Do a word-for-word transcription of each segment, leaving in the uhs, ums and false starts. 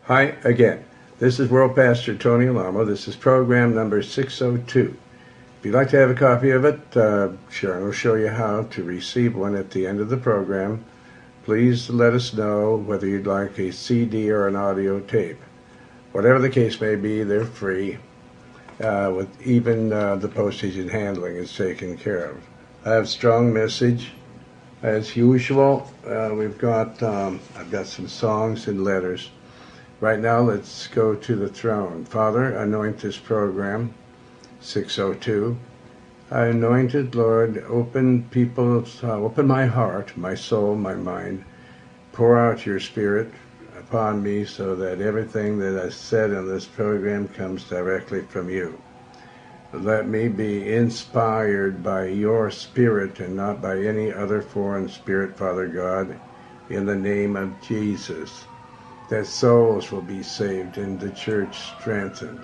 Hi again. This is World Pastor Tony Alamo. This is program number six oh two. If you'd like to have a copy of it, uh, Sharon will show you how to receive one at the end of the program. Please let us know whether you'd like a C D or an audio tape. Whatever the case may be, they're free. Uh, with even uh, the postage and handling is taken care of. I have a strong message. As usual, uh, we've got, um, I've got some songs and letters. Right now, let's go to the throne. Father, anoint this program, six oh two. I anointed, Lord, open people's, uh, open my heart, my soul, my mind. Pour out your spirit upon me so that everything that I said in this program comes directly from you. Let me be inspired by your spirit and not by any other foreign spirit, Father God, in the name of Jesus, that souls will be saved and the church strengthened.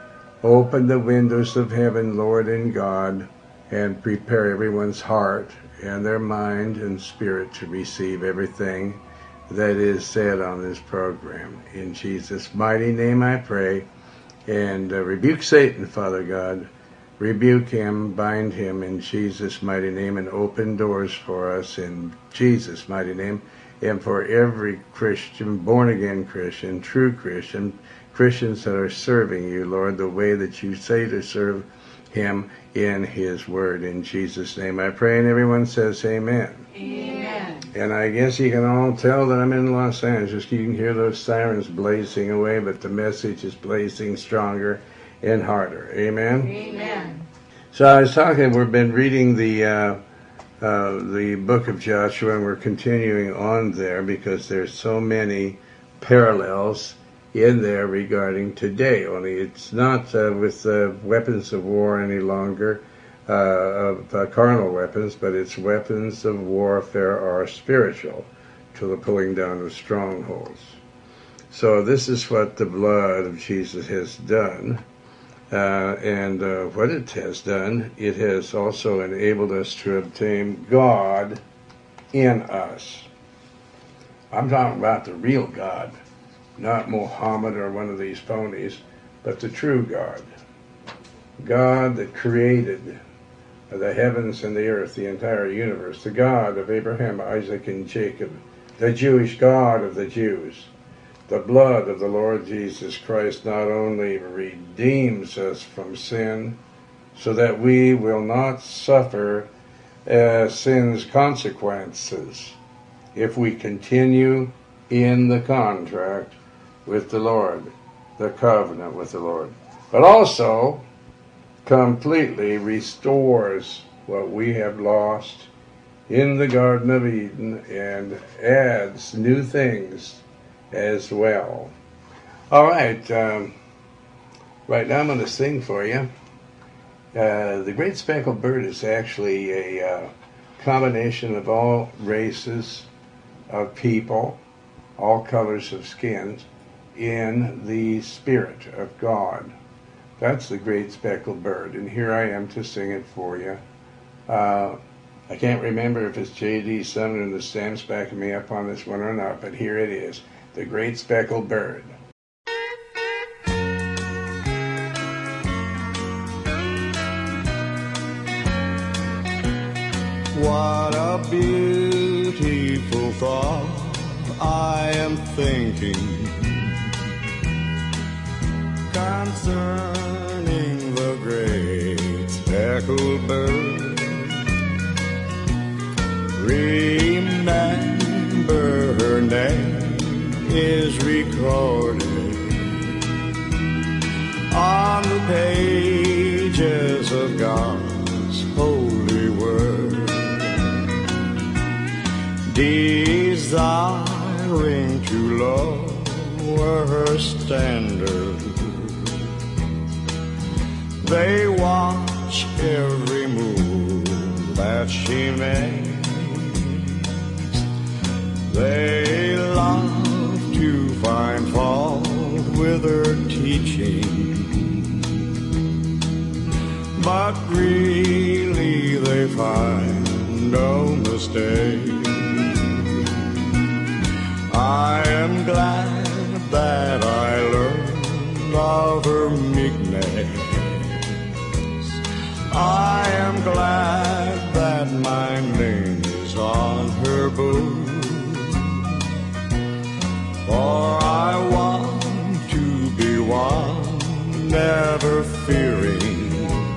Open the windows of heaven, Lord and God, and prepare everyone's heart and their mind and spirit to receive everything that is said on this program. In Jesus' mighty name I pray. And uh, rebuke Satan, Father God. Rebuke him, bind him in Jesus' mighty name, and open doors for us in Jesus' mighty name. And for every Christian, born-again Christian, true Christian, Christians that are serving you, Lord, the way that you say to serve him in his word. In Jesus' name I pray, and everyone says amen. Amen. And I guess you can all tell that I'm in Los Angeles. You can hear those sirens blazing away, but the message is blazing stronger and harder. Amen? Amen. So I was talking, we've been reading the uh, uh, the book of Joshua, and we're continuing on there because there's so many parallels in there regarding today. Only it's not uh, with uh, weapons of war any longer, uh, of uh, carnal weapons, but it's weapons of warfare are spiritual, to the pulling down of strongholds. So this is what the blood of Jesus has done. Uh, and uh, what it has done, it has also enabled us to obtain God in us. I'm talking about the real God, not Muhammad or one of these phonies, but the true God. God that created the heavens and the earth, the entire universe, the God of Abraham, Isaac, and Jacob, the Jewish God of the Jews. The blood of the Lord Jesus Christ not only redeems us from sin, so that we will not suffer uh, sin's consequences if we continue in the contract with the Lord, the covenant with the Lord, but also completely restores what we have lost in the Garden of Eden and adds new things as well. All right, um, right now I'm going to sing for you. Uh, the Great Speckled Bird is actually a uh, combination of all races of people, all colors of skins, in the Spirit of God. That's the Great Speckled Bird, and here I am to sing it for you. Uh, I can't remember if it's J D Sumner and the Stamps backing me up on this one or not, but here it is. The Great Speckled Bird. What a beautiful thought I am thinking concerning the great speckled bird. Remember her name is recorded on the pages of God's holy word, desiring to lower her standard. They watch every move that she makes. They love to find fault with her teaching, but really they find no mistake. I am glad that I of her meekness. I am glad that my name is on her book, for I want to be one, never fearing,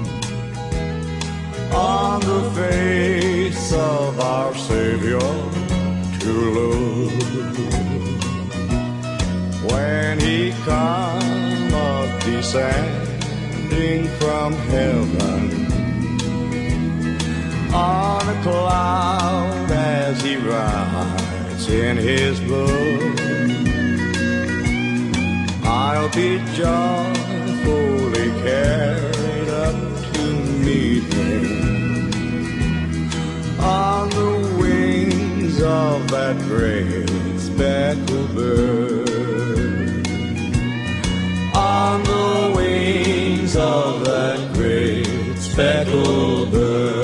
on the face of our Savior to look. When he cometh descending from heaven on a cloud as he rides in his book, I'll be joyfully carried up to meet him on the wings of that great speckled bird. On the wings of that great speckled bird.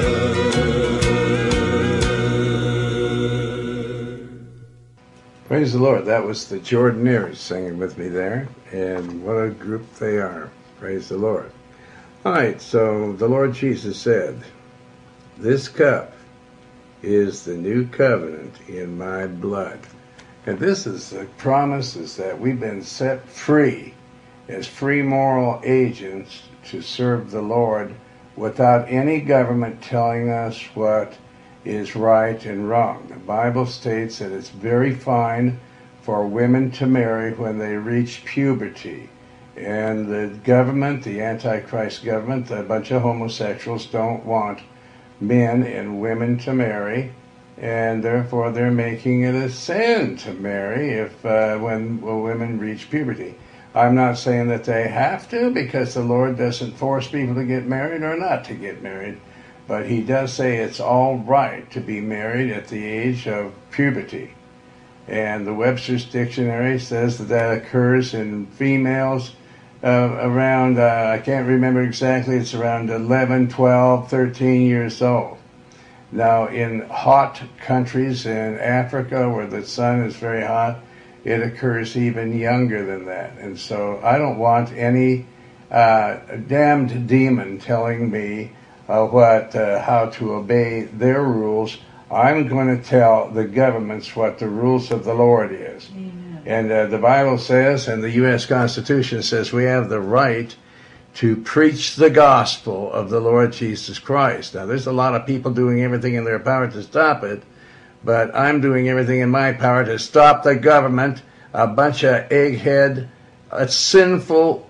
Praise the Lord. That was the Jordanaires singing with me there, and what a group they are. Praise the Lord. All right, so the Lord Jesus said, this cup is the new covenant in my blood. And this is the promise, is that we've been set free as free moral agents to serve the Lord without any government telling us what is right and wrong. The Bible states that it's very fine for women to marry when they reach puberty. And the government, the Antichrist government, a bunch of homosexuals don't want men and women to marry, and therefore they're making it a sin to marry if uh, when well, women reach puberty. I'm not saying that they have to, because the Lord doesn't force people to get married or not to get married, but he does say it's all right to be married at the age of puberty. And the Webster's Dictionary says that that occurs in females uh, around, uh, I can't remember exactly, it's around eleven, twelve, thirteen years old. Now, in hot countries in Africa where the sun is very hot, it occurs even younger than that. And so I don't want any uh, damned demon telling me uh, what, uh, how to obey their rules. I'm going to tell the governments what the rules of the Lord is. Amen. And uh, the Bible says, and the U S Constitution says, we have the right to preach the gospel of the Lord Jesus Christ. Now, there's a lot of people doing everything in their power to stop it, but I'm doing everything in my power to stop the government, a bunch of egghead, uh, sinful,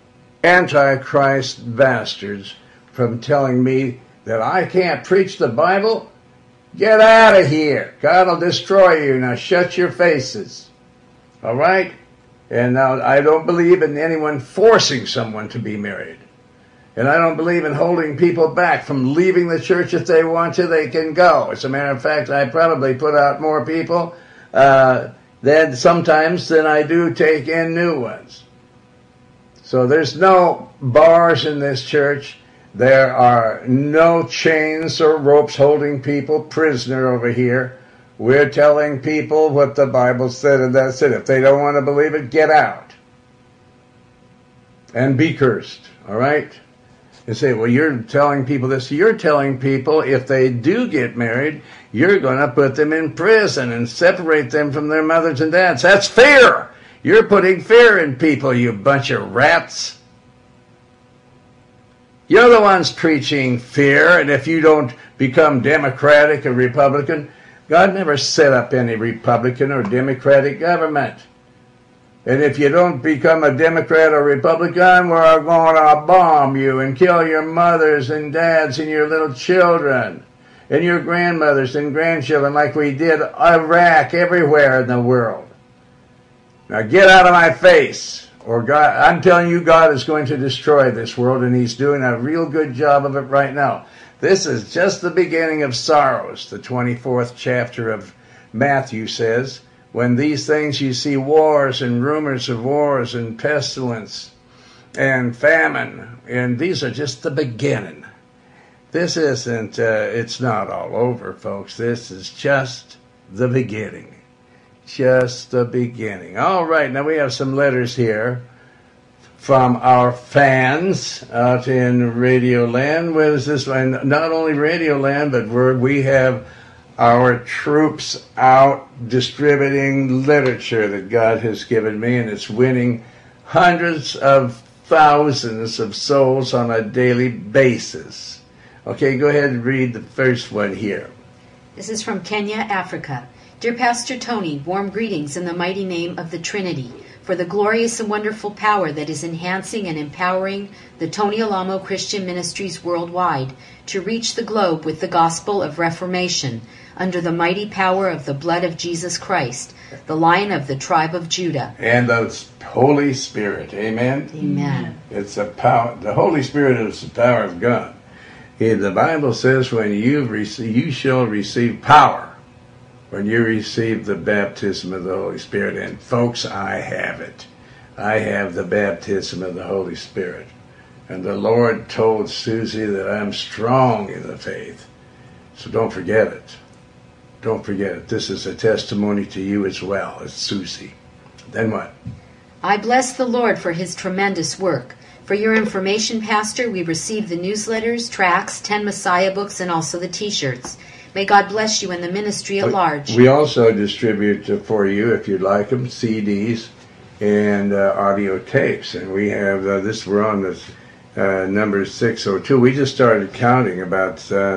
antichrist bastards, from telling me that I can't preach the Bible. Get out of here. God will destroy you. Now shut your faces. All right? And now, I don't believe in anyone forcing someone to be married. And I don't believe in holding people back from leaving the church. If they want to, they can go. As a matter of fact, I probably put out more people uh, than sometimes than I do take in new ones. So there's no bars in this church. There are no chains or ropes holding people prisoner over here. We're telling people what the Bible said, and that's it. If they don't want to believe it, get out. And be cursed, all right? You say, well, you're telling people this. You're telling people if they do get married, you're going to put them in prison and separate them from their mothers and dads. That's fear. You're putting fear in people, you bunch of rats. You're the ones preaching fear, and if you don't become Democratic or Republican, God never set up any Republican or Democratic government. And if you don't become a Democrat or Republican, we're going to bomb you and kill your mothers and dads and your little children and your grandmothers and grandchildren like we did Iraq, everywhere in the world. Now get out of my face, or God, I'm telling you, God is going to destroy this world, and he's doing a real good job of it right now. This is just the beginning of sorrows. The twenty-fourth chapter of Matthew says, when these things you see wars and rumors of wars and pestilence and famine, and these are just the beginning. This isn't, uh, it's not all over, folks. This is just the beginning. Just the beginning. All right, now we have some letters here from our fans out in Radio Land. Where is this? Not only Radio Land, but where we have our troops out distributing literature that God has given me, and it's winning hundreds of thousands of souls on a daily basis. Okay, go ahead and read the first one here. This is from Kenya, Africa. Dear Pastor Tony, warm greetings in the mighty name of the Trinity, for the glorious and wonderful power that is enhancing and empowering the Tony Alamo Christian Ministries worldwide to reach the globe with the gospel of Reformation under the mighty power of the blood of Jesus Christ, the Lion of the tribe of Judah. And the Holy Spirit. Amen? Amen. It's a power. The Holy Spirit is the power of God. The Bible says when you receive, you shall receive power when you receive the baptism of the Holy Spirit. And folks, I have it. I have the baptism of the Holy Spirit. And the Lord told Susie that I'm strong in the faith. So don't forget it. Don't forget it. This is a testimony to you as well as Susie. Then what? I bless the Lord for his tremendous work. For your information, Pastor, we receive the newsletters, tracts, ten Messiah books, and also the T-shirts. May God bless you and the ministry at large. We also distribute uh, for you, if you'd like them, C Ds and uh, audio tapes. And we have uh, this, we're on this uh, number six oh two. We just started counting about uh,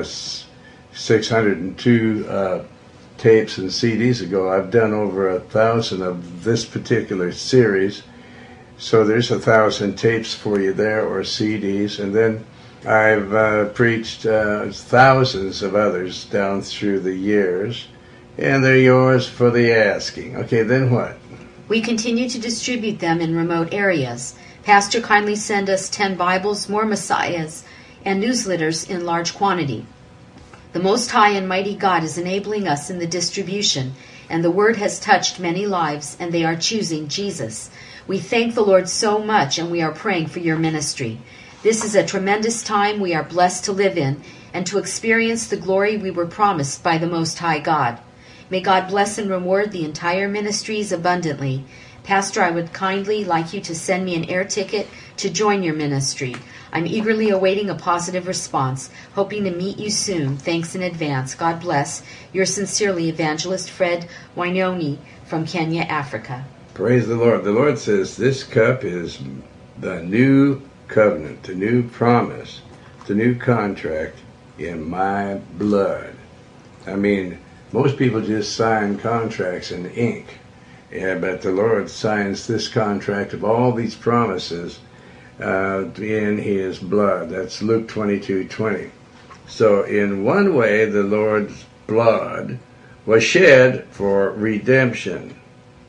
six hundred two uh, tapes and C Ds ago. I've done over a thousand of this particular series. So there's a thousand tapes for you there, or C Ds. And then I've uh, preached uh, thousands of others down through the years, and they're yours for the asking. Okay, then what? We continue to distribute them in remote areas. Pastor, kindly send us ten Bibles, more Messiahs, and newsletters in large quantity. The Most High and Mighty God is enabling us in the distribution, and the Word has touched many lives, and they are choosing Jesus. We thank the Lord so much, and we are praying for your ministry. This is a tremendous time we are blessed to live in and to experience the glory we were promised by the Most High God. May God bless and reward the entire ministries abundantly. Pastor, I would kindly like you to send me an air ticket to join your ministry. I'm eagerly awaiting a positive response, hoping to meet you soon. Thanks in advance. God bless. Yours sincerely, Evangelist Fred Wainoni from Kenya, Africa. Praise the Lord. The Lord says this cup is the new covenant, the new promise, the new contract in my blood. I mean, most people just sign contracts in ink, yeah, but the Lord signs this contract of all these promises uh, in his blood. That's Luke twenty-two twenty. So in one way, the Lord's blood was shed for redemption.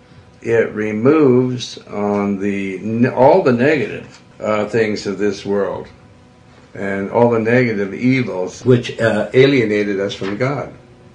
It removes on the all the negative Uh, things of this world and all the negative evils which uh, alienated us from God.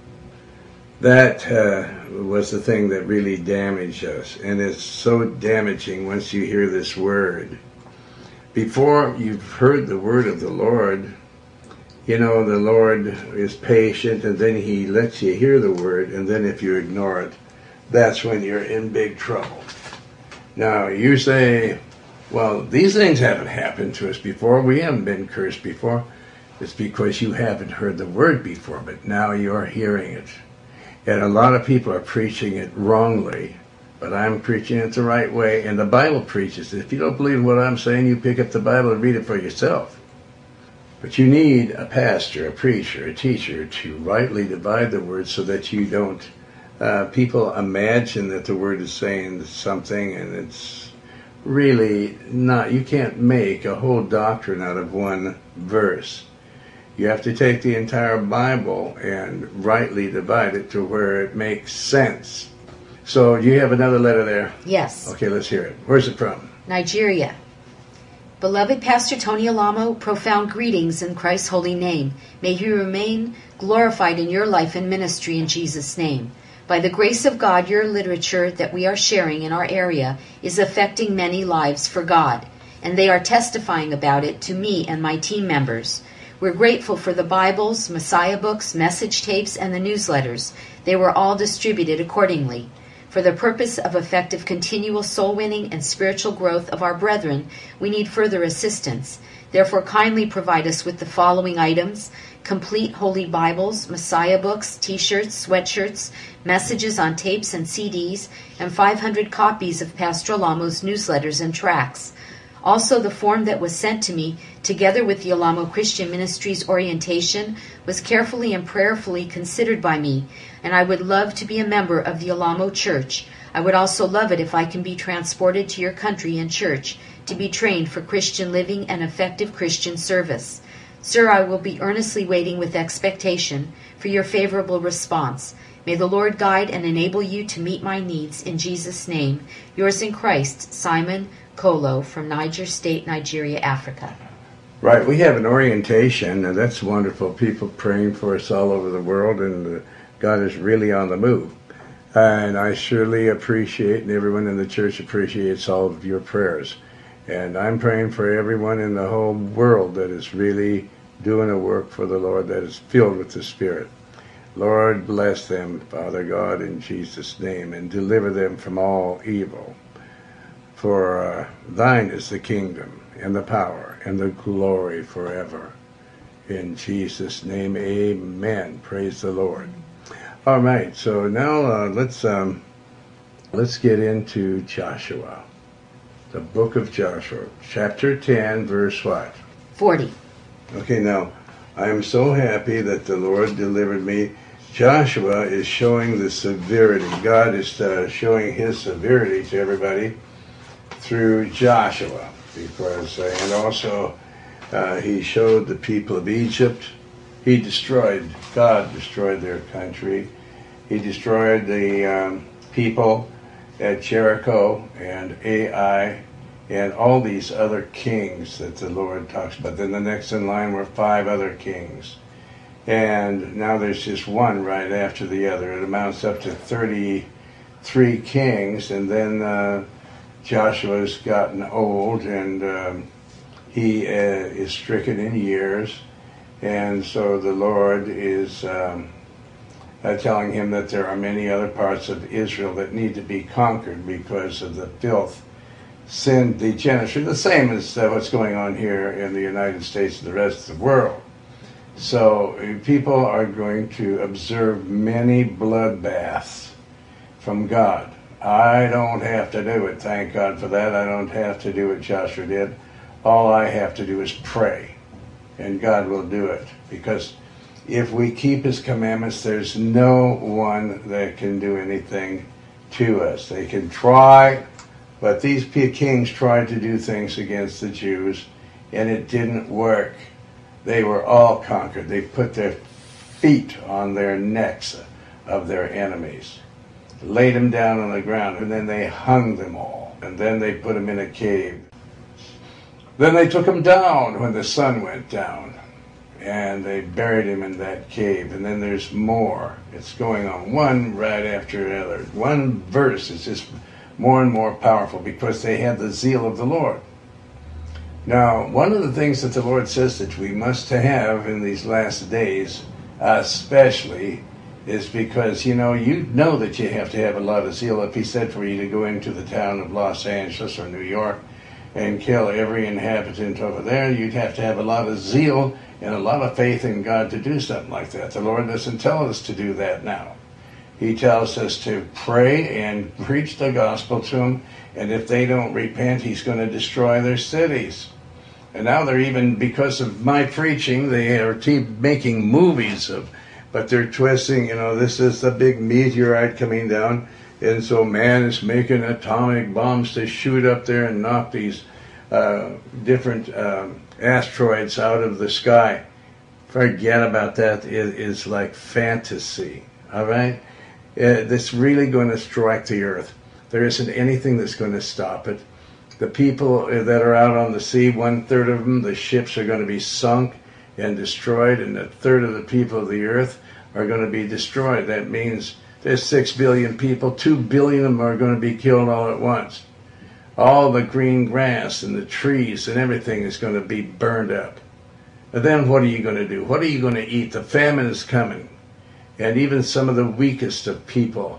That uh, was the thing that really damaged us, and it's so damaging once you hear this word. Before you've heard the word of the Lord, you know, the Lord is patient, and then he lets you hear the word, and then if you ignore it, that's when you're in big trouble. Now, you say, well, these things haven't happened to us before. We haven't been cursed before. It's because you haven't heard the word before, but now you're hearing it. And a lot of people are preaching it wrongly, but I'm preaching it the right way, and the Bible preaches it. If you don't believe what I'm saying, you pick up the Bible and read it for yourself. But you need a pastor, a preacher, a teacher to rightly divide the word so that you don't, uh, people imagine that the word is saying something, and it's really not. You can't make a whole doctrine out of one verse. You have to take the entire Bible and rightly divide it to where it makes sense. So do you have another letter there? Yes. Okay, let's hear it. Where's it from? Nigeria. Beloved Pastor Tony Alamo, profound greetings in Christ's holy name. May he remain glorified in your life and ministry in Jesus' name. By the grace of God, your literature that we are sharing in our area is affecting many lives for God, and they are testifying about it to me and my team members. We're grateful for the Bibles, Messiah books, message tapes, and the newsletters. They were all distributed accordingly. For the purpose of effective continual soul winning and spiritual growth of our brethren, we need further assistance. Therefore, kindly provide us with the following items: complete Holy Bibles, Messiah books, t-shirts, sweatshirts, messages on tapes and C Ds, and five hundred copies of Pastor Alamo's newsletters and tracts. Also, the form that was sent to me, together with the Alamo Christian Ministries orientation, was carefully and prayerfully considered by me, and I would love to be a member of the Alamo Church. I would also love it if I can be transported to your country and church to be trained for Christian living and effective Christian service. Sir, I will be earnestly waiting with expectation for your favorable response. May the Lord guide and enable you to meet my needs in Jesus' name. Yours in Christ, Simon Kolo from Niger State, Nigeria, Africa. Right, we have an orientation, and that's wonderful. People praying for us all over the world, and uh, God is really on the move. And I surely appreciate, and everyone in the church appreciates all of your prayers. And I'm praying for everyone in the whole world that is really doing a work for the Lord, that is filled with the Spirit. Lord, bless them, Father God, in Jesus' name, and deliver them from all evil. For uh, thine is the kingdom, and the power, and the glory forever. In Jesus' name, amen. Praise the Lord. All right, so now uh, let's um, let's get into Joshua. The book of Joshua, chapter ten, verse what? forty. Okay, now, I am so happy that the Lord delivered me. Joshua is showing the severity. God is uh, showing his severity to everybody through Joshua. Because, uh, and also, uh, he showed the people of Egypt. He destroyed, God destroyed their country. He destroyed the um, people at Jericho and Ai and all these other kings that the Lord talks about. Then the next in line were five other kings. And now there's just one right after the other. It amounts up to thirty-three kings. And then uh, Joshua's gotten old, and um, he uh, is stricken in years. And so the Lord is um, uh, telling him that there are many other parts of Israel that need to be conquered because of the filth, sin, degeneracy, the same as uh, what's going on here in the United States and the rest of the world. So uh, people are going to observe many bloodbaths from God. I don't have to do it, thank God for that. I don't have to do what Joshua did. All I have to do is pray, and God will do it. Because if we keep his commandments, there's no one that can do anything to us. They can try, but these kings tried to do things against the Jews, and it didn't work. They were all conquered. They put their feet on their necks of their enemies, laid them down on the ground, and then they hung them all, and then they put them in a cave. Then they took him down when the sun went down, and they buried him in that cave. And then there's more. It's going on one right after another. One verse is just more and more powerful because they had the zeal of the Lord. Now, one of the things that the Lord says that we must have in these last days, especially, is because, you know, you know that you have to have a lot of zeal. If he said for you to go into the town of Los Angeles or New York and kill every inhabitant over there, you'd have to have a lot of zeal and a lot of faith in God to do something like that. The Lord doesn't tell us to do that now. He tells us to pray and preach the gospel to them, and if they don't repent, he's going to destroy their cities. And now they're even, because of my preaching, they are making movies of, but they're twisting, you know, this is the big meteorite coming down, and so man is making atomic bombs to shoot up there and knock these uh, different um, asteroids out of the sky. Forget about that. It is like fantasy, all right? Uh, that's really going to strike the earth. There isn't anything that's going to stop it. The people that are out on the sea, one-third of them, the ships are going to be sunk and destroyed, and a third of the people of the earth are going to be destroyed. That means there's six billion people, two billion of them are going to be killed all at once. All the green grass and the trees and everything is going to be burned up. And then what are you going to do? What are you going to eat? The famine is coming. And even some of the weakest of people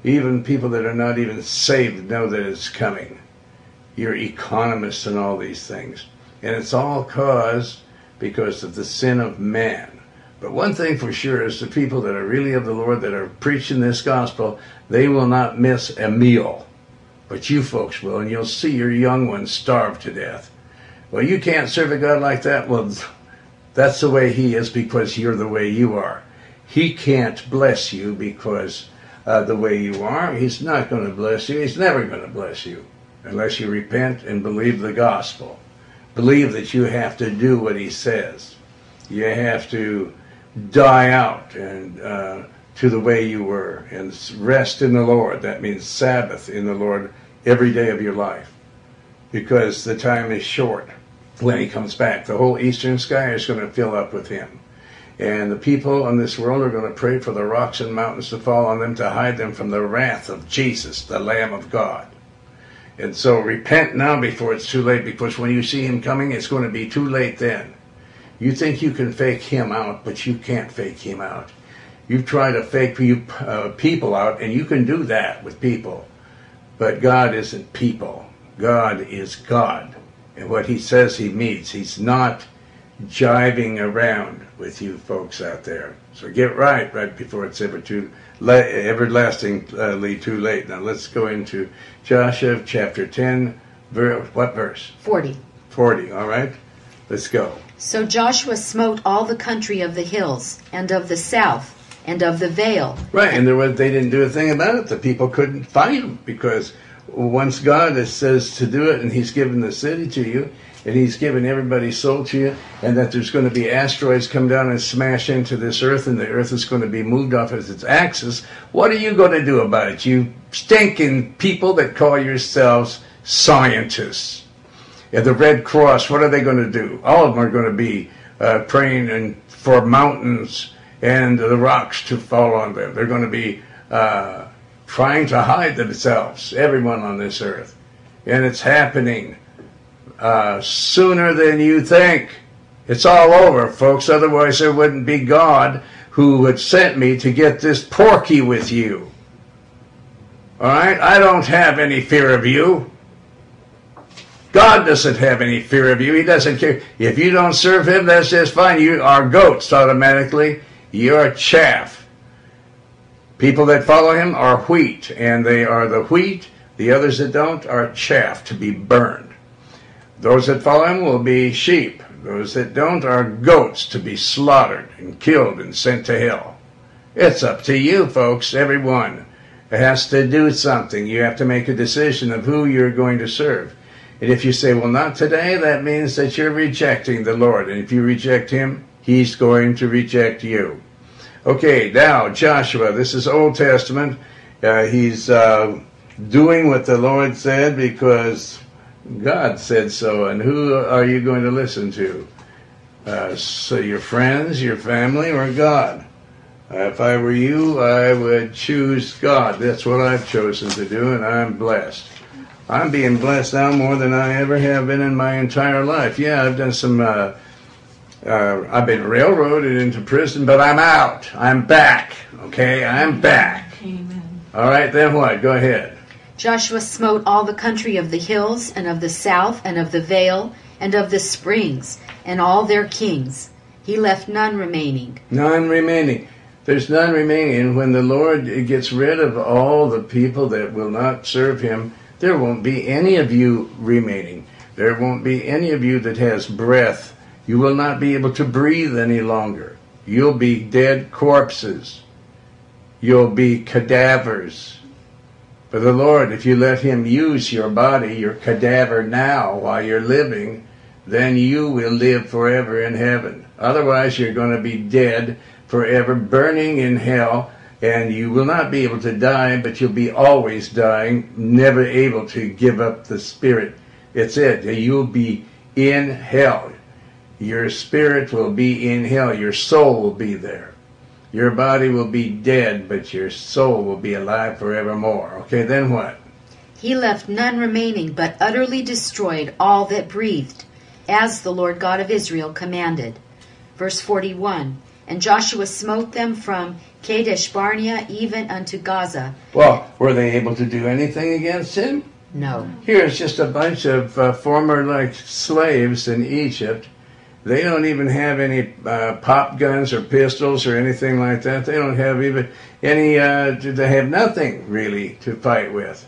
Even people that are not even saved know that it's coming. You're economists and all these things. And it's all caused because of the sin of man. But one thing for sure is the people that are really of the Lord, that are preaching this gospel, they will not miss a meal. But you folks will, and you'll see your young ones starve to death. Well, you can't serve a God like that. Well, that's the way he is because you're the way you are. He can't bless you because uh, the way you are. He's not going to bless you. He's never going to bless you unless you repent and believe the gospel. Believe that you have to do what he says. You have to die out and uh, to the way you were and rest in the Lord. That means Sabbath in the Lord every day of your life, because the time is short when he comes back. The whole eastern sky is going to fill up with him. And the people in this world are going to pray for the rocks and mountains to fall on them to hide them from the wrath of Jesus, the Lamb of God. And so repent now before it's too late, because when you see him coming, it's going to be too late then. You think you can fake him out, but you can't fake him out. You try to fake you, uh, people out, and you can do that with people. But God isn't people. God is God. And what he says he means. He's not jiving around with you folks out there. So get right, right before it's ever too la- everlastingly too late. Now let's go into Joshua chapter ten, ver- what verse? forty. forty, all right? Let's go. So Joshua smote all the country of the hills, and of the south, and of the vale. Right, and there was, they didn't do a thing about it. The people couldn't fight them, because once God says to do it, and he's given the city to you, and he's given everybody's soul to you, and that there's going to be asteroids come down and smash into this earth, and the earth is going to be moved off as its axis, what are you going to do about it, you stinking people that call yourselves scientists? Yeah, the Red Cross, what are they going to do? All of them are going to be uh, praying and for mountains and the rocks to fall on them. They're going to be uh, trying to hide themselves, everyone on this earth. And it's happening uh, sooner than you think. It's all over, folks. Otherwise, there wouldn't be God who had sent me to get this porky with you. All right? I don't have any fear of you. God doesn't have any fear of you. He doesn't care. If you don't serve him, that's just fine. You are goats automatically. You're chaff. People that follow him are wheat, and they are the wheat. The others that don't are chaff to be burned. Those that follow him will be sheep. Those that don't are goats to be slaughtered and killed and sent to hell. It's up to you, folks, everyone. It has to do something. You have to make a decision of who you're going to serve. And if you say, well, not today, that means that you're rejecting the Lord. And if you reject him, he's going to reject you. Okay, now, Joshua, this is Old Testament. Uh, he's uh, doing what the Lord said because God said so. And who are you going to listen to? Uh, so your friends, your family, or God? Uh, if I were you, I would choose God. That's what I've chosen to do, and I'm blessed. I'm being blessed now more than I ever have been in my entire life. Yeah, I've done some, uh, uh, I've been railroaded into prison, but I'm out. I'm back. Okay, I'm back. Amen. All right, then what? Go ahead. Joshua smote all the country of the hills, and of the south, and of the vale, and of the springs, and all their kings. He left none remaining. None remaining. There's none remaining. And when the Lord gets rid of all the people that will not serve him, there won't be any of you remaining. There won't be any of you that has breath. You will not be able to breathe any longer. You'll be dead corpses. You'll be cadavers. For the Lord, if you let him use your body, your cadaver now while you're living, then you will live forever in heaven. Otherwise, you're going to be dead forever, burning in hell. And you will not be able to die, but you'll be always dying, never able to give up the spirit. It's it. You'll be in hell. Your spirit will be in hell. Your soul will be there. Your body will be dead, but your soul will be alive forevermore. Okay, then what? He left none remaining, but utterly destroyed all that breathed, as the Lord God of Israel commanded. Verse forty-one. And Joshua smote them from Kadesh Barnea even unto Gaza. Well, were they able to do anything against him? No. Here's just a bunch of uh, former like slaves in Egypt. They don't even have any uh, pop guns or pistols or anything like that. They don't have even any, uh, they have nothing really to fight with.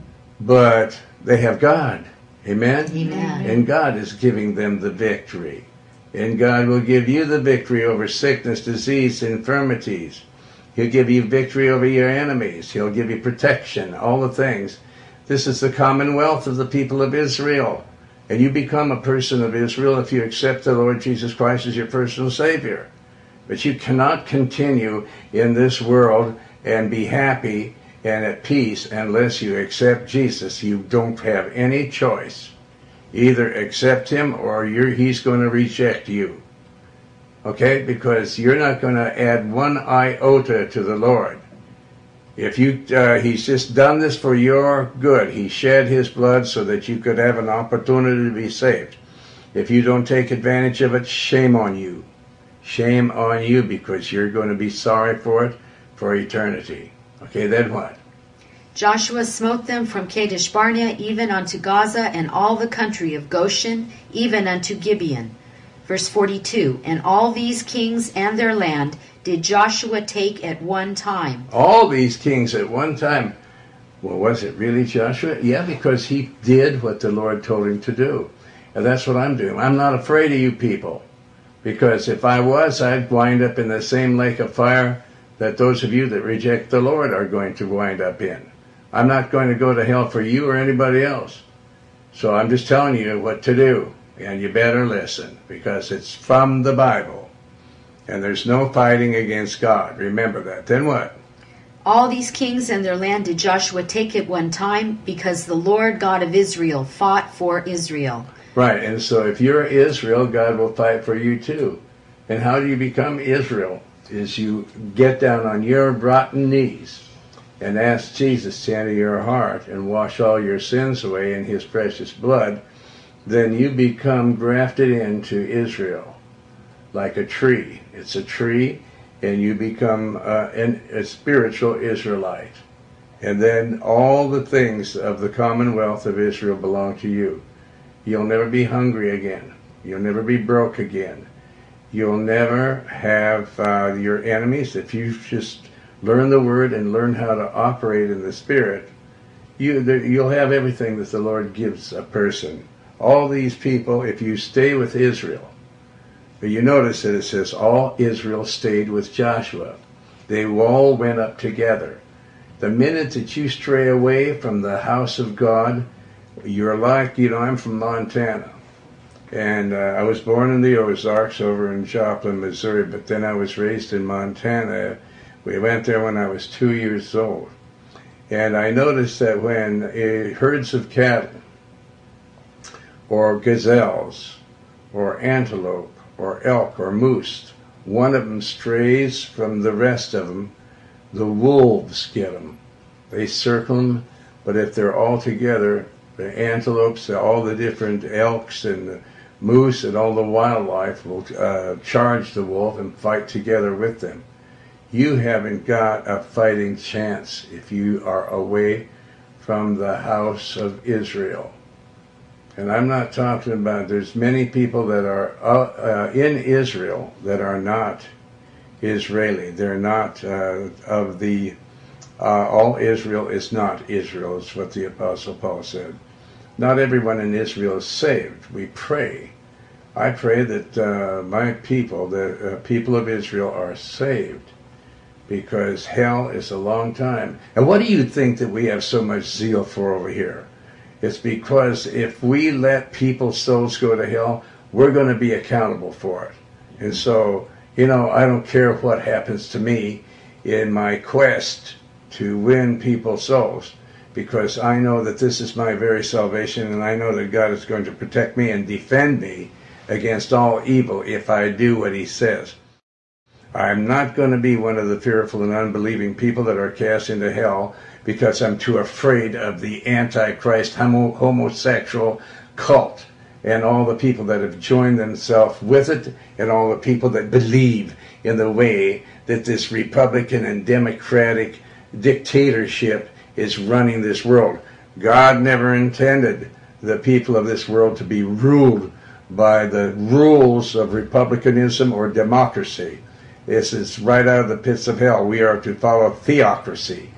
But they have God. Amen? Amen. And God is giving them the victory. And God will give you the victory over sickness, disease, infirmities. He'll give you victory over your enemies. He'll give you protection, all the things. This is the commonwealth of the people of Israel. And you become a person of Israel if you accept the Lord Jesus Christ as your personal Savior. But you cannot continue in this world and be happy and at peace unless you accept Jesus. You don't have any choice. Either accept him or you're, he's going to reject you. Okay? Because you're not going to add one iota to the Lord. If you, uh, he's just done this for your good. He shed his blood so that you could have an opportunity to be saved. If you don't take advantage of it, shame on you. Shame on you, because you're going to be sorry for it for eternity. Okay, then what? Joshua smote them from Kadesh Barnea even unto Gaza and all the country of Goshen, even unto Gibeon. Verse forty-two, and all these kings and their land did Joshua take at one time. All these kings at one time. Well, was it really Joshua? Yeah, because he did what the Lord told him to do. And that's what I'm doing. I'm not afraid of you people. Because if I was, I'd wind up in the same lake of fire that those of you that reject the Lord are going to wind up in. I'm not going to go to hell for you or anybody else. So I'm just telling you what to do. And you better listen, because it's from the Bible. And there's no fighting against God. Remember that. Then what? All these kings and their land did Joshua take at one time, because the Lord God of Israel fought for Israel. Right, and so if you're Israel, God will fight for you too. And how do you become Israel? Is you get down on your rotten knees and ask Jesus to enter your heart and wash all your sins away in his precious blood. Then you become grafted into Israel like a tree. It's a tree, and you become uh, an, a spiritual Israelite. And then all the things of the commonwealth of Israel belong to you. You'll never be hungry again. You'll never be broke again. You'll never have uh, your enemies. If you just learn the Word and learn how to operate in the Spirit, you, you'll have everything that the Lord gives a person. All these people, if you stay with Israel, but you notice that it says all Israel stayed with Joshua. They all went up together. The minute that you stray away from the house of God, you're like, you know, I'm from Montana. And uh, I was born in the Ozarks over in Joplin, Missouri, but then I was raised in Montana. We went there when I was two years old. And I noticed that when uh, herds of cattle, or gazelles, or antelope, or elk, or moose, one of them strays from the rest of them, the wolves get them. They circle them, but if they're all together, the antelopes, all the different elks and the moose and all the wildlife will uh, charge the wolf and fight together with them. You haven't got a fighting chance if you are away from the house of Israel. And I'm not talking about, there's many people that are uh, uh, in Israel that are not Israeli. They're not uh, of the, uh, all Israel is not Israel, is what the Apostle Paul said. Not everyone in Israel is saved. We pray. I pray that uh, my people, the uh, people of Israel, are saved, because hell is a long time. And what do you think that we have so much zeal for over here? It's because if we let people's souls go to hell, we're going to be accountable for it. And so, you know, I don't care what happens to me in my quest to win people's souls, because I know that this is my very salvation, and I know that God is going to protect me and defend me against all evil if I do what he says. I'm not going to be one of the fearful and unbelieving people that are cast into hell because I'm too afraid of the Antichrist homo- homosexual cult and all the people that have joined themselves with it, and all the people that believe in the way that this Republican and Democratic dictatorship is running this world. God never intended the people of this world to be ruled by the rules of republicanism or democracy. This is right out of the pits of hell. We are to follow theocracy,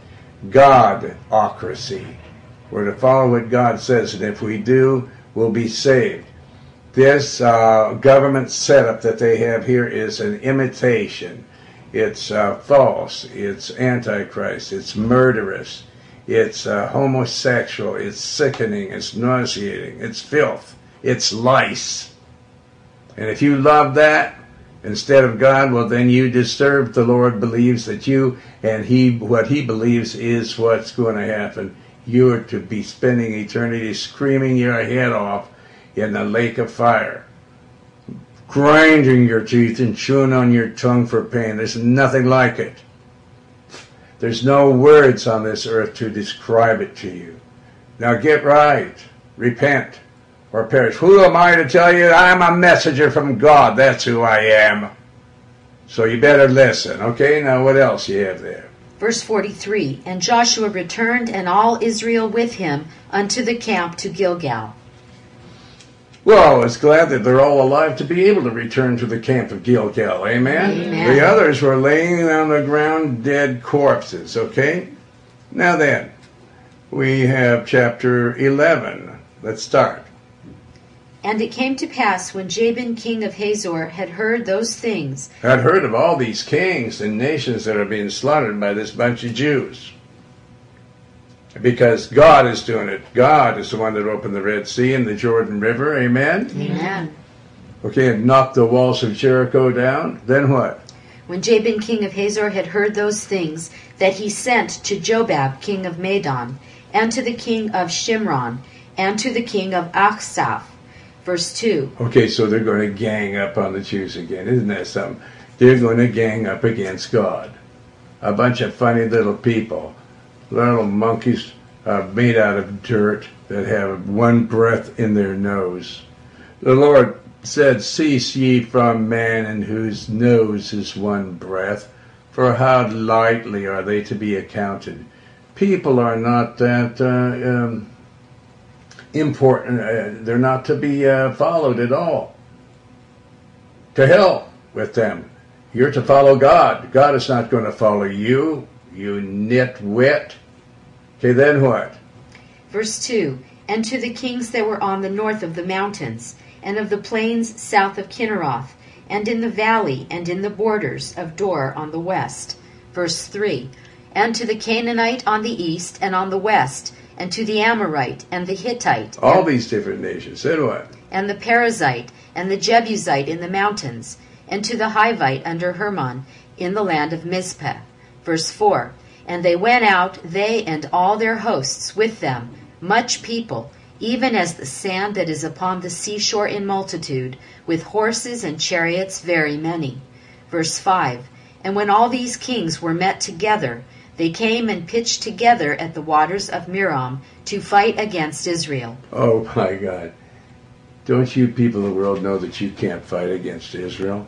Godocracy. We're to follow what God says, and if we do, we'll be saved. This uh, government setup that they have here is an imitation. It's uh, false. It's antichrist. It's murderous. It's uh, homosexual. It's sickening. It's nauseating. It's filth. It's lice. And if you love that instead of God, well, then you deserve. The Lord believes that you and He, what He believes is what's going to happen. You are to be spending eternity screaming your head off in the lake of fire, grinding your teeth and chewing on your tongue for pain. There's nothing like it. There's no words on this earth to describe it to you. Now get right, repent, or perish. Who am I to tell you? I'm a messenger from God. That's who I am. So you better listen. Okay, now what else you have there? Verse forty-three, And Joshua returned, and all Israel with him, unto the camp to Gilgal. Well, it's glad that they're all alive to be able to return to the camp of Gilgal. Amen? Amen. The others were laying on the ground dead corpses. Okay? Now then, we have chapter eleven. Let's start. And it came to pass, when Jabin king of Hazor had heard those things, I'd heard of all these kings and nations that are being slaughtered by this bunch of Jews. Because God is doing it. God is the one that opened the Red Sea and the Jordan River. Amen? Amen. Okay, and knocked the walls of Jericho down. Then what? When Jabin king of Hazor had heard those things, that he sent to Jobab king of Madon, and to the king of Shimron, and to the king of Achsaph. Verse two. Okay, so they're going to gang up on the Jews again. Isn't that something? They're going to gang up against God. A bunch of funny little people. Little monkeys uh, made out of dirt that have one breath in their nose. The Lord said, Cease ye from man in whose nose is one breath, for how lightly are they to be accounted. People are not that uh, um, important. Uh, they're not to be uh, followed at all. To hell with them. You're to follow God. God is not going to follow you, you nitwit. Okay, then what? Verse two. And to the kings that were on the north of the mountains, and of the plains south of Kinneroth, and in the valley, and in the borders of Dor on the west. Verse three. And to the Canaanite on the east and on the west, and to the Amorite and the Hittite. All and, these different nations. Then what? And the Perizzite and the Jebusite in the mountains, and to the Hivite under Hermon in the land of Mizpeh. Verse four. And they went out, they and all their hosts with them, much people, even as the sand that is upon the seashore in multitude, with horses and chariots very many. Verse five. And when all these kings were met together, they came and pitched together at the waters of Merom to fight against Israel. Oh my God. Don't you people of the world know that you can't fight against Israel?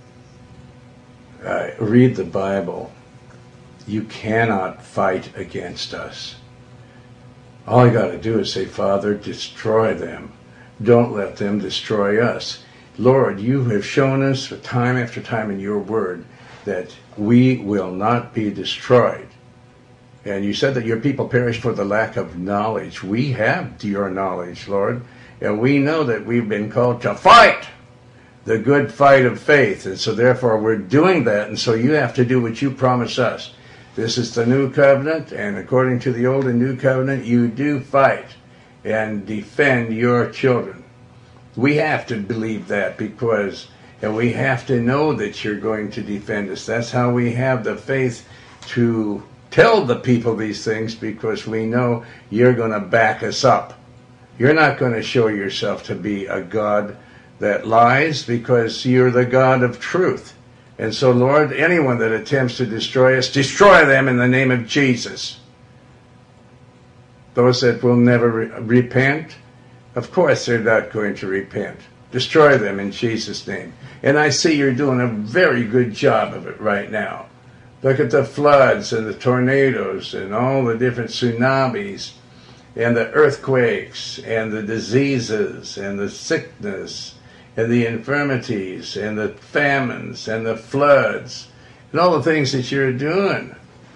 Uh, read the Bible. You cannot fight against us. All you got to do is say, Father, destroy them. Don't let them destroy us. Lord, you have shown us time after time in your word that we will not be destroyed. And you said that your people perish for the lack of knowledge. We have your knowledge, Lord. And we know that we've been called to fight the good fight of faith. And so therefore we're doing that. And so you have to do what you promise us. This is the new covenant, and according to the old and new covenant, you do fight and defend your children. We have to believe that because, and we have to know that you're going to defend us. That's how we have the faith to tell the people these things, because we know you're going to back us up. You're not going to show yourself to be a God that lies, because you're the God of truth. And so, Lord, anyone that attempts to destroy us, destroy them in the name of Jesus. Those that will never re- repent, Of course they're not going to repent. Destroy them in Jesus' name. And I see you're doing a very good job of it right now. Look at the floods and the tornadoes and all the different tsunamis and the earthquakes and the diseases and the sickness and the infirmities and the famines and the floods and all the things that you're doing.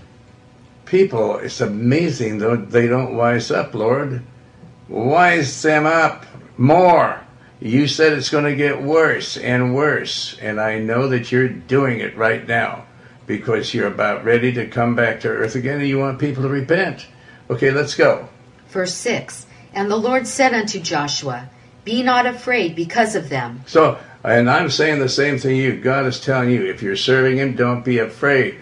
People, it's amazing though they don't wise up, Lord. Wise them up more. You said it's going to get worse and worse, and I know that you're doing it right now because you're about ready to come back to earth again and you want people to repent. Okay, let's go. Verse six, and the Lord said unto Joshua, be not afraid because of them. So, and I'm saying the same thing you. God is telling you, if you're serving him, don't be afraid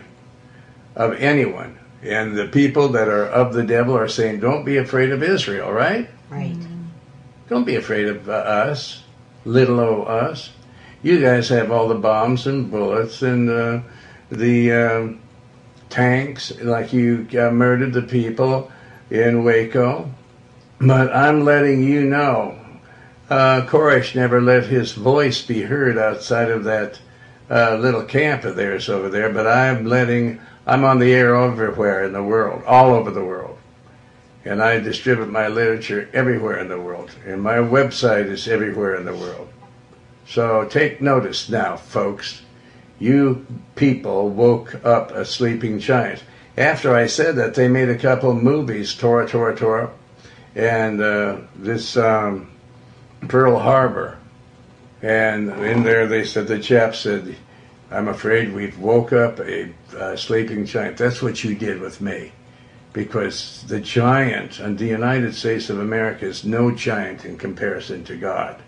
of anyone. And the people that are of the devil are saying, don't be afraid of Israel, right? Right. Don't be afraid of uh, us, little o us. You guys have all the bombs and bullets and uh, the um, tanks, like you uh, murdered the people in Waco. But I'm letting you know, uh, Koresh never let his voice be heard outside of that uh, little camp of theirs over there, but I'm letting, I'm on the air everywhere in the world, all over the world. And I distribute my literature everywhere in the world. And my website is everywhere in the world. So take notice now, folks. You people woke up a sleeping giant. After I said that, they made a couple movies, Torah, Torah, Torah, and uh, this um, Pearl Harbor. And in there they said, the chap said, I'm afraid we've woke up a, a sleeping giant. That's what you did with me. Because the giant in the United States of America is no giant in comparison to God.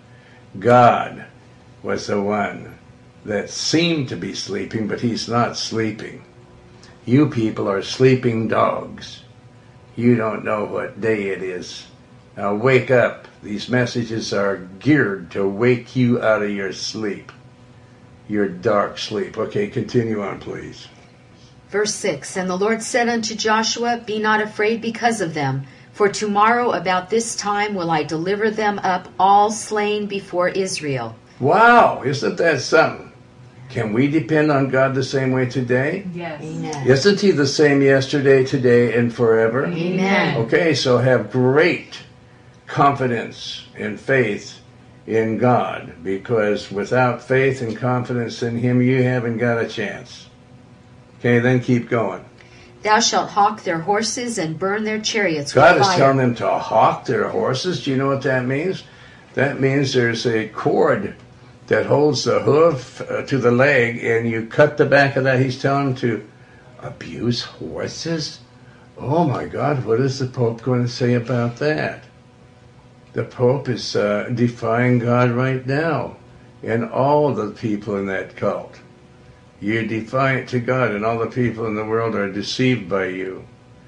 God was the one that seemed to be sleeping, but he's not sleeping. You people are sleeping dogs. You don't know what day it is. Now wake up. These messages are geared to wake you out of your sleep, your dark sleep. Okay, continue on, please. Verse six, and the Lord said unto Joshua, be not afraid because of them, for tomorrow about this time will I deliver them up all slain before Israel. Wow, isn't that something? Can we depend on God the same way today? Yes. Amen. Isn't he the same yesterday, today, and forever? Amen. Okay, so have great confidence and faith in God, because without faith and confidence in him, you haven't got a chance. Okay, then keep going. Thou shalt hawk their horses and burn their chariots God with is fire. telling them to hawk their horses. Do you know what that means? That means there's a cord that holds the hoof uh, to the leg, and you cut the back of that. He's telling them to abuse horses? Oh my God, what is the Pope going to say about that? The Pope is uh, defying God right now, and all the people in that cult. You're defiant to God, and all the people in the world are deceived by you.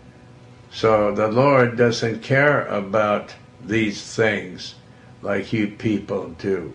So the Lord doesn't care about these things like you people do.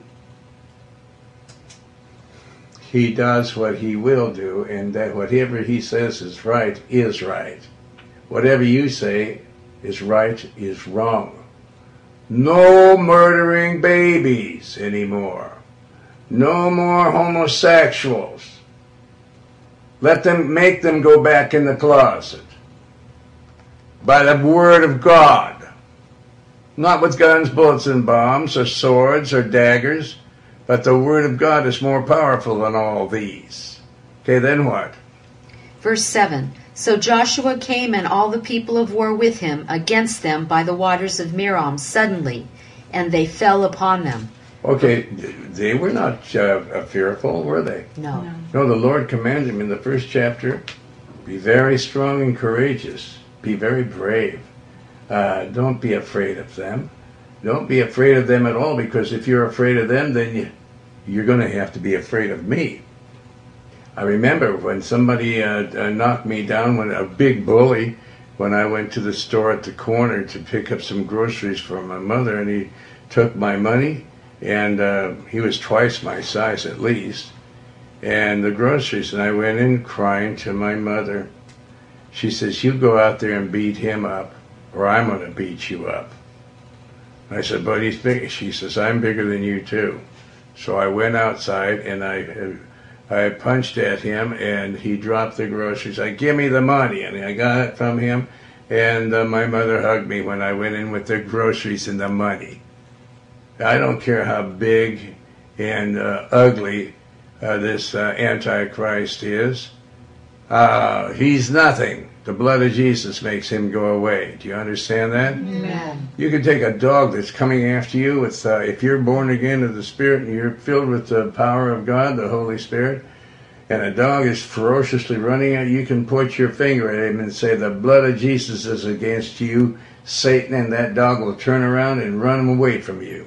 He does what he will do, and that whatever he says is right is right. Whatever you say is right is wrong. No murdering babies anymore. No more homosexuals. Let them, make them go back in the closet. By the word of God. Not with guns, bullets, and bombs, or swords, or daggers, but the word of God is more powerful than all these. Okay, then what? Verse seven, so Joshua came and all the people of war with him against them by the waters of Merom suddenly, and they fell upon them. Okay, they were not uh, fearful, were they? No. No. No, the Lord commanded him in the first chapter, be very strong and courageous. Be very brave. Uh, don't be afraid of them. Don't be afraid of them at all, because if you're afraid of them, then you, you're going to have to be afraid of me. I remember when somebody uh, uh, knocked me down, when a big bully, when I went to the store at the corner to pick up some groceries for my mother, and he took my money, and uh, he was twice my size at least, and the groceries, and I went in crying to my mother. She says, you go out there and beat him up, or I'm going to beat you up. I said, but he's big. She says, I'm bigger than you too. So I went outside and I I punched at him, and he dropped the groceries. I give me the money, and I got it from him. And uh, my mother hugged me when I went in with the groceries and the money. I don't care how big and uh, ugly uh, this uh, Antichrist is. Uh, he's nothing. The blood of Jesus makes him go away. Do you understand that? Amen. You can take a dog that's coming after you. With, uh, if you're born again of the Spirit and you're filled with the power of God, the Holy Spirit, and a dog is ferociously running at you, you can put your finger at him and say, the blood of Jesus is against you, Satan, and that dog will turn around and run away from you.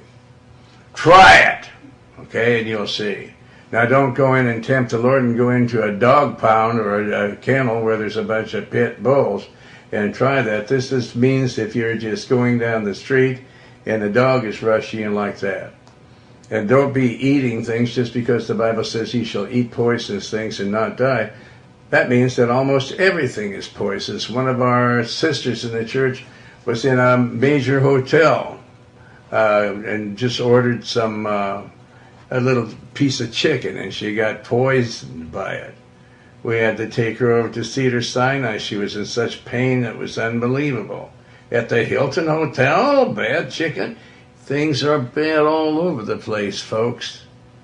Try it, okay, and you'll see. Now, don't go in and tempt the Lord and go into a dog pound or a, a kennel where there's a bunch of pit bulls and try that. This just means if you're just going down the street and the dog is rushing you like that. And don't be eating things just because the Bible says you shall eat poisonous things and not die. That means that almost everything is poisonous. One of our sisters in the church was in a major hotel uh, and just ordered some uh, a little piece of chicken, and she got poisoned by it. We had to take her over to Cedars-Sinai. She was in such pain it was unbelievable. At the Hilton Hotel, bad chicken. Things are bad all over the place, folks.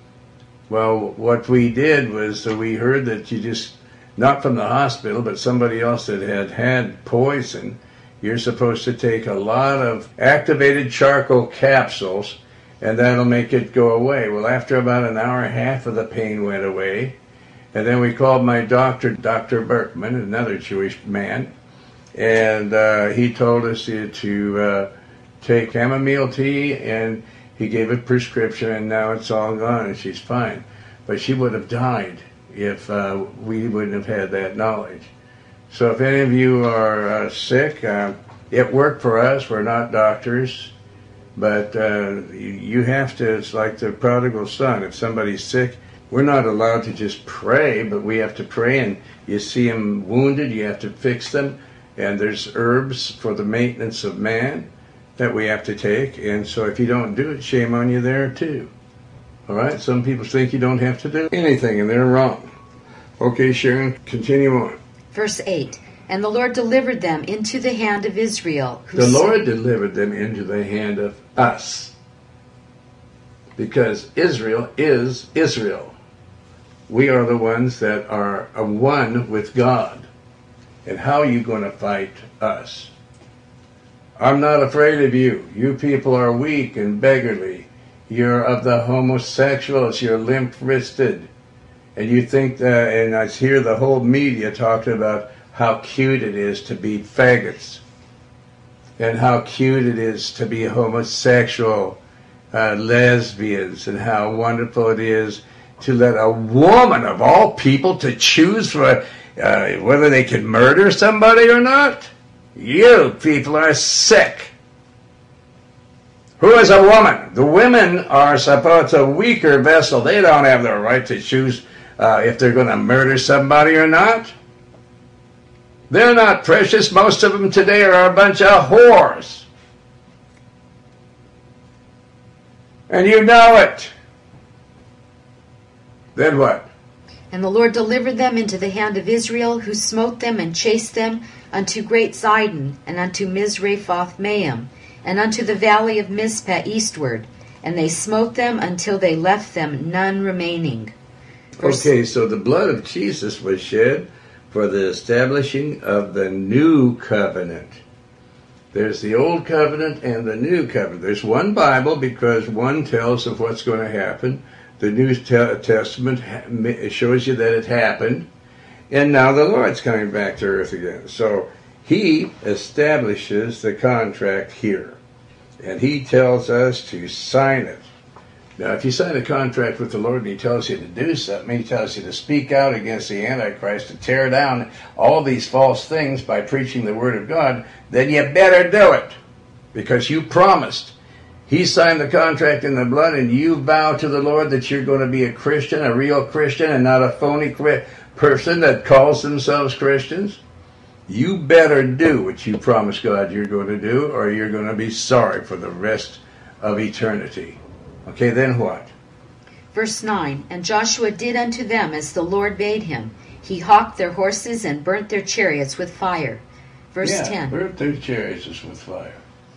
Well, what we did was uh, we heard that you just, not from the hospital, but somebody else that had had poison, you're supposed to take a lot of activated charcoal capsules, and that'll make it go away. Well, after about an hour and a half of the pain went away, and then we called my doctor, Doctor Berkman, another Jewish man, and uh, he told us to uh, take chamomile tea, and he gave a prescription, and now it's all gone, and she's fine. But she would have died if uh, we wouldn't have had that knowledge. So if any of you are uh, sick, uh, it worked for us. We're not doctors, but uh, you have to, it's like the prodigal son. If somebody's sick, we're not allowed to just pray, but we have to pray, and you see them wounded, you have to fix them, and there's herbs for the maintenance of man that we have to take, and so if you don't do it, shame on you there too. All right? Some people think you don't have to do anything, and they're wrong. Okay, Sharon, continue on. Verse eight, and the Lord delivered them into the hand of Israel. Who the Lord delivered them into the hand of us, because Israel is Israel. We are the ones that are one with God. And how are you going to fight us? I'm not afraid of you. You people are weak and beggarly. You're of the homosexuals. You're limp-wristed. And you think that, and I hear the whole media talking about how cute it is to be faggots. And how cute it is to be homosexual, uh, lesbians, and how wonderful it is to let a woman of all people to choose for uh, whether they can murder somebody or not. You people are sick. Who is a woman? The women are supposed to a weaker vessel. They don't have the right to choose uh, if they're going to murder somebody or not. They're not precious. Most of them today are a bunch of whores. And you know it. Then what? And the Lord delivered them into the hand of Israel, who smote them and chased them unto great Zidon, and unto Misrephoth-Maim, and unto the valley of Mizpeh eastward. And they smote them until they left them none remaining. Verse okay, so the blood of Jesus was shed for the establishing of the new covenant. There's the old covenant and the new covenant. There's one Bible because one tells of what's going to happen. The New Testament shows you that it happened. And now the Lord's coming back to earth again. So he establishes the contract here. And he tells us to sign it. Now, if you sign a contract with the Lord and he tells you to do something, he tells you to speak out against the Antichrist, to tear down all these false things by preaching the Word of God, then you better do it. Because you promised. He signed the contract in the blood, and you vow to the Lord that you're going to be a Christian, a real Christian, and not a phony person that calls themselves Christians. You better do what you promised God you're going to do, or you're going to be sorry for the rest of eternity. Okay, then what? Verse nine, and Joshua did unto them as the Lord bade him. He hawked their horses and burnt their chariots with fire. Verse yeah, ten. burnt their chariots with fire.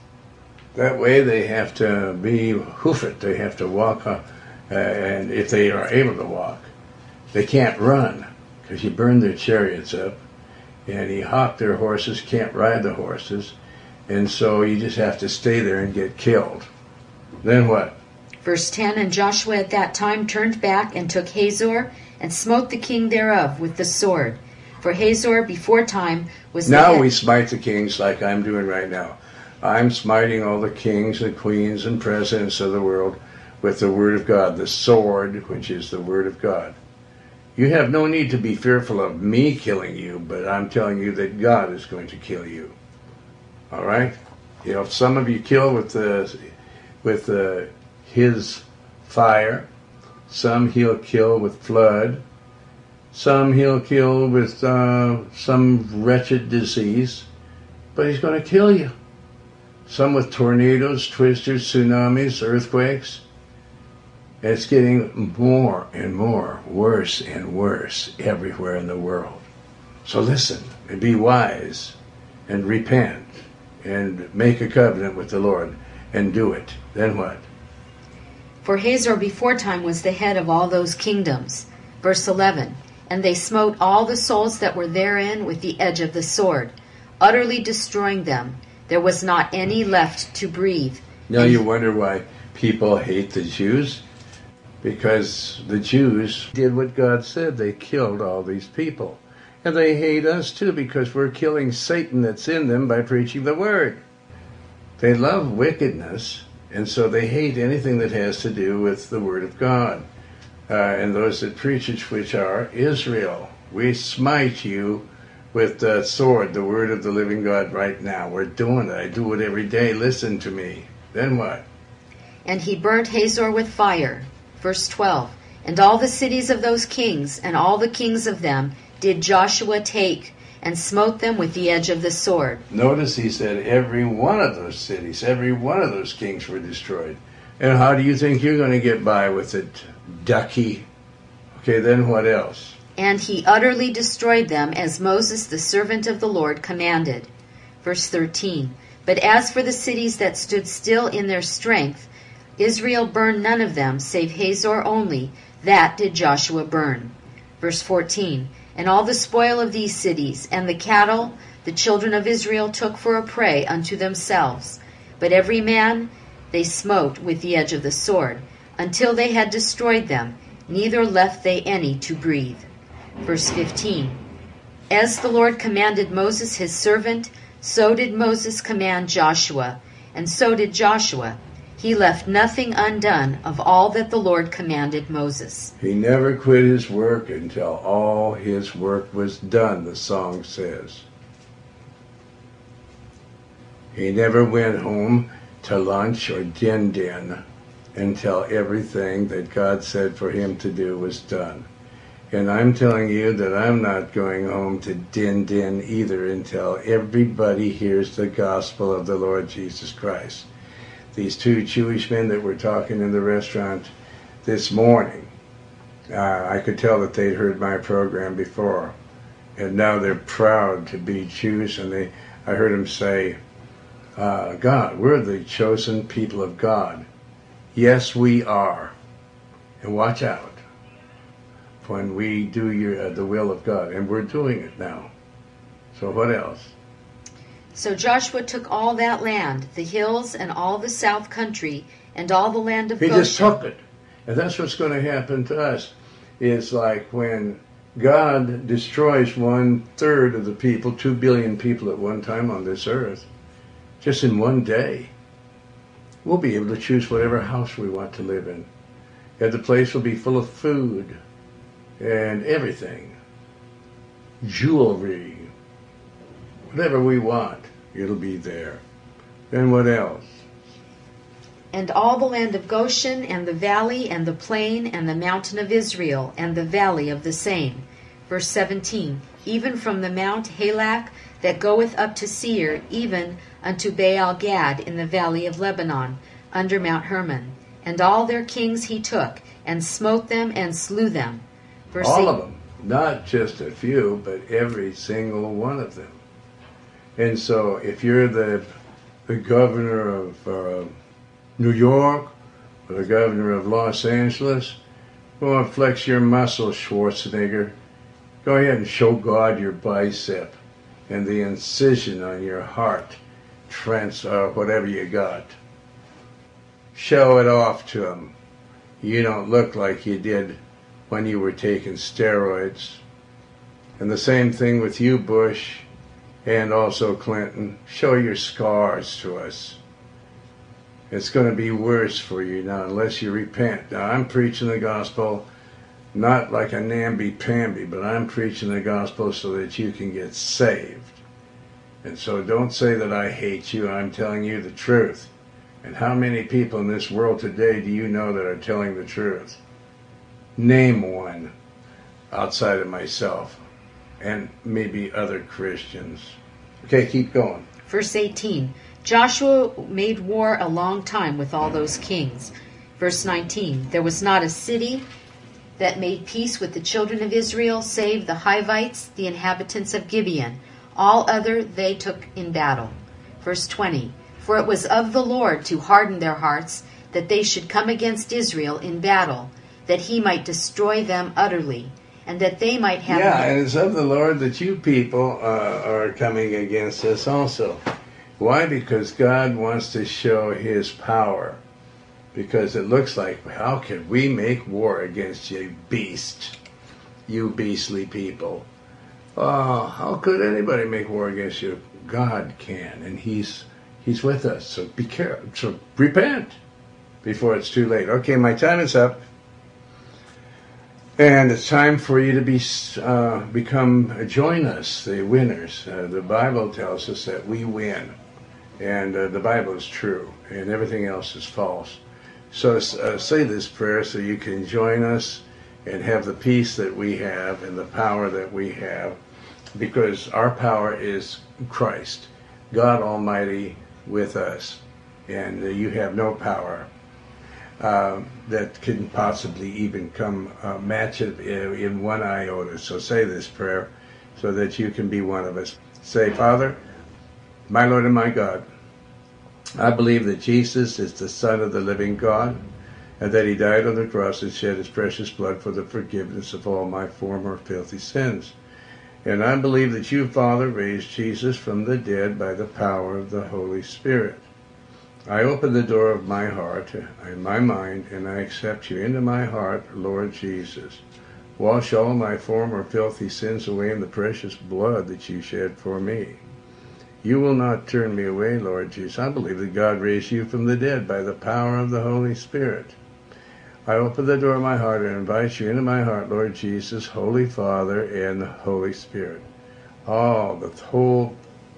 That way they have to be hoof it. They have to walk, uh, and if they are able to walk, they can't run because he burned their chariots up, and he hawked their horses, can't ride the horses, and so you just have to stay there and get killed. Then what? Verse ten, and Joshua at that time turned back and took Hazor and smote the king thereof with the sword. For Hazor before time was the Now head- we smite the kings like I'm doing right now. I'm smiting all the kings and queens and presidents of the world with the word of God, the sword, which is the word of God. You have no need to be fearful of me killing you, but I'm telling you that God is going to kill you. All right? You know, some of you kill with the with the, his fire. Some he'll kill with flood. Some he'll kill with uh, some wretched disease. But he's going to kill you. Some with tornadoes, twisters, tsunamis, earthquakes. It's getting more and more, worse and worse everywhere in the world. So listen and be wise and repent and make a covenant with the Lord and do it. Then what? For Hazor before time was the head of all those kingdoms. Verse eleven, and they smote all the souls that were therein with the edge of the sword, utterly destroying them. There was not any left to breathe. Now you wonder why people hate the Jews? Because the Jews did what God said. They killed all these people. And they hate us too because we're killing Satan that's in them by preaching the word. They love wickedness, and so they hate anything that has to do with the word of God. Uh, and those that preach it, which are Israel. We smite you with the sword, the word of the living God right now. We're doing it. I do it every day. Listen to me. Then what? And he burnt Hazor with fire. Verse twelve, and all the cities of those kings, and all the kings of them, did Joshua take, and smote them with the edge of the sword. Notice he said every one of those cities, every one of those kings were destroyed. And how do you think you're going to get by with it, ducky? Okay, then what else? And he utterly destroyed them, as Moses the servant of the Lord commanded. Verse thirteen, but as for the cities that stood still in their strength, Israel burned none of them, save Hazor only. That did Joshua burn. Verse fourteen, and all the spoil of these cities, and the cattle, the children of Israel took for a prey unto themselves. But every man they smote with the edge of the sword, until they had destroyed them, neither left they any to breathe. Verse fifteen, as the Lord commanded Moses his servant, so did Moses command Joshua, and so did Joshua. He left nothing undone of all that the Lord commanded Moses. He never quit his work until all his work was done, the song says. He never went home to lunch or din-din until everything that God said for him to do was done. And I'm telling you that I'm not going home to din-din either until everybody hears the gospel of the Lord Jesus Christ. These two Jewish men that were talking in the restaurant this morning, uh, I could tell that they'd heard my program before. And now they're proud to be Jews. And they, I heard them say, uh, God, we're the chosen people of God. Yes, we are. And watch out when we do your, uh, the will of God. And we're doing it now. So what else? So Joshua took all that land, the hills and all the south country, and all the land of He Goshen. just took it. And that's what's going to happen to us. It's like when God destroys one third of the people, two billion people at one time on this earth, just in one day, we'll be able to choose whatever house we want to live in. And the place will be full of food and everything. Jewelry. Whatever we want, it'll be there. Then what else? And all the land of Goshen, and the valley, and the plain, and the mountain of Israel, and the valley of the same. Verse seventeen, even from the mount Halak that goeth up to Seir, even unto Baal Gad in the valley of Lebanon, under Mount Hermon. And all their kings he took, and smote them and slew them. Verse all eight, of them, not just a few, but every single one of them. And so if you're the, the governor of uh, New York, or the governor of Los Angeles, go and flex your muscles, Schwarzenegger. Go ahead and show God your bicep and the incision on your heart, trans or whatever you got. Show it off to him. You don't look like you did when you were taking steroids. And the same thing with you, Bush, and also Clinton. Show your scars to us. It's going to be worse for you now unless you repent. Now, I'm preaching the gospel not like a namby-pamby, but I'm preaching the gospel so that you can get saved. And so don't say that I hate you. I'm telling you the truth. And how many people in this world today do you know that are telling the truth? Name one outside of myself and maybe other Christians. Okay, keep going. Verse eighteen, Joshua made war a long time with all those kings. Verse nineteen, there was not a city that made peace with the children of Israel, save the Hivites, the inhabitants of Gibeon. All other they took in battle. Verse twenty, for it was of the Lord to harden their hearts, that they should come against Israel in battle, that he might destroy them utterly, and that they might have... Yeah, and it's of the Lord that you people uh, are coming against us also. Why? Because God wants to show his power. Because it looks like, how can we make war against you, beast? You beastly people. Oh, how could anybody make war against you? God can, and he's he's with us. So be careful. So repent before it's too late. Okay, my time is up. And it's time for you to be uh, become, join us, the winners. Uh, the Bible tells us that we win. And uh, the Bible is true, and everything else is false. So uh, say this prayer so you can join us and have the peace that we have and the power that we have, because our power is Christ, God Almighty with us, and uh, you have no power uh, that can possibly even come uh, match it in, in one iota. So say this prayer so that you can be one of us. Say, Father, my Lord and my God, I believe that Jesus is the Son of the living God, and that he died on the cross and shed his precious blood for the forgiveness of all my former filthy sins. And I believe that you, Father, raised Jesus from the dead by the power of the Holy Spirit. I open the door of my heart and my mind, and I accept you into my heart, Lord Jesus. Wash all my former filthy sins away in the precious blood that you shed for me. You will not turn me away, Lord Jesus. I believe that God raised you from the dead by the power of the Holy Spirit. I open the door of my heart and invite you into my heart, Lord Jesus, Holy Father, and the Holy Spirit. All, the whole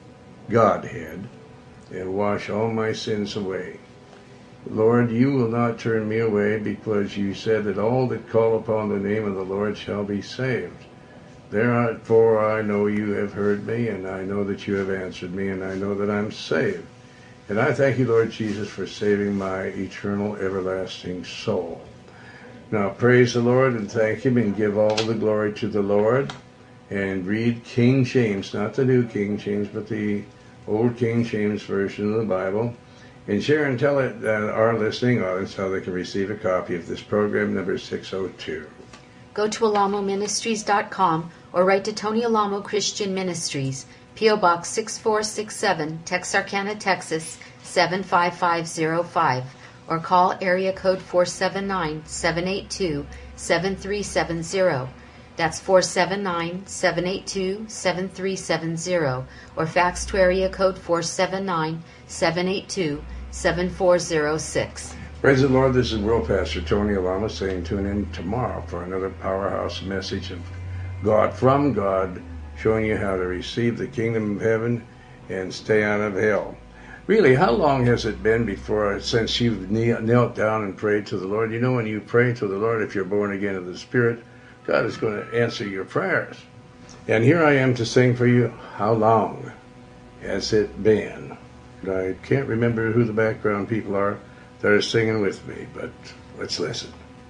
Godhead, and wash all my sins away. Lord, you will not turn me away, because you said that all that call upon the name of the Lord shall be saved. Therefore I know you have heard me, and I know that you have answered me, and I know that I'm saved. And I thank you, Lord Jesus, for saving my eternal, everlasting soul. Now praise the Lord and thank him, and give all the glory to the Lord. And read King James, not the new King James, but the old King James version of the Bible. And share and tell it, uh, our listening audience how they can receive a copy of this program, number six oh two. Go to alamo ministries dot com or write to Tony Alamo Christian Ministries, P O Box six four six seven, Texarkana, Texas seven five five zero five, or call area code four seven nine, seven eight two, seven three seven zero. That's four seven nine, seven eight two, seven three seven zero, or fax to area code four seven nine, seven eight two, seven four zero six. Praise the Lord, this is World Pastor Tony Alamo saying tune in tomorrow for another powerhouse message of God from God, showing you how to receive the kingdom of heaven and stay out of hell. Really, how long has it been before, since you've knelt down and prayed to the Lord? You know, when you pray to the Lord, if you're born again of the Spirit, God is going to answer your prayers. And here I am to sing for you, how long has it been? And I can't remember who the background people are. that are singing with me. But let's listen.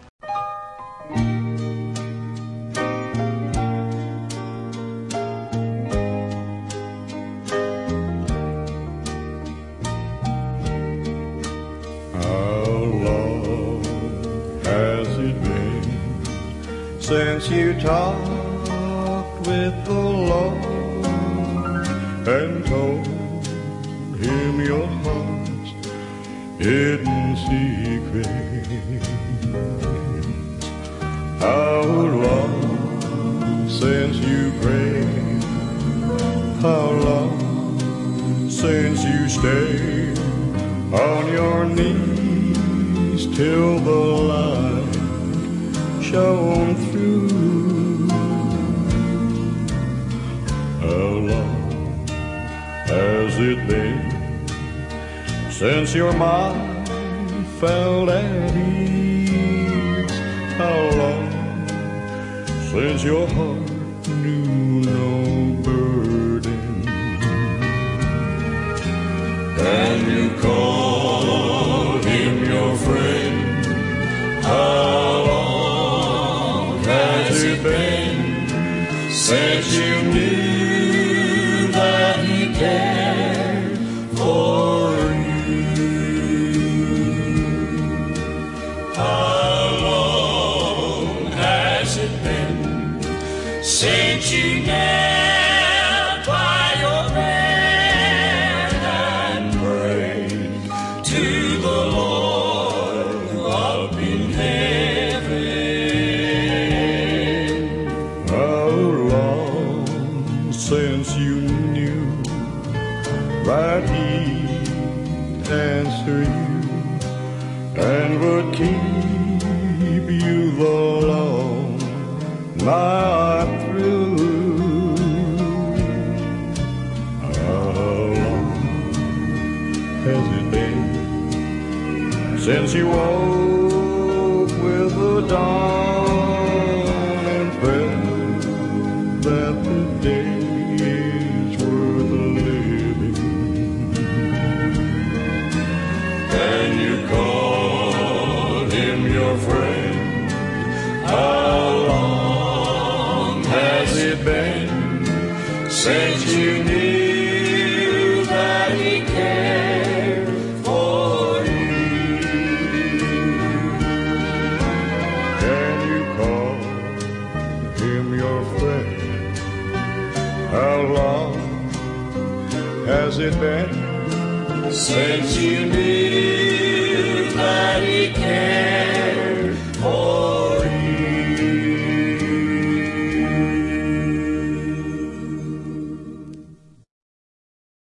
Since you talked with the Lord and told him your heart's hidden secrets, how long since you prayed, how long since you stayed on your knees till the light shone through. How long has it been since your mind felt at ease? How long since your heart knew no burden? And you called him your friend? How long has it been since you knew that he cared for you? How long has it been since you knelt by your bed and prayed to the Lord up in heaven? How long since you knew that he'd answer you and would keep you the long night through? How long has it been since you woke with the dawn and felt that the day is worth living? And you called him your friend? How long has it been since you knew that he cared for you? Can you call him your friend? How long has it been since you knew that he cared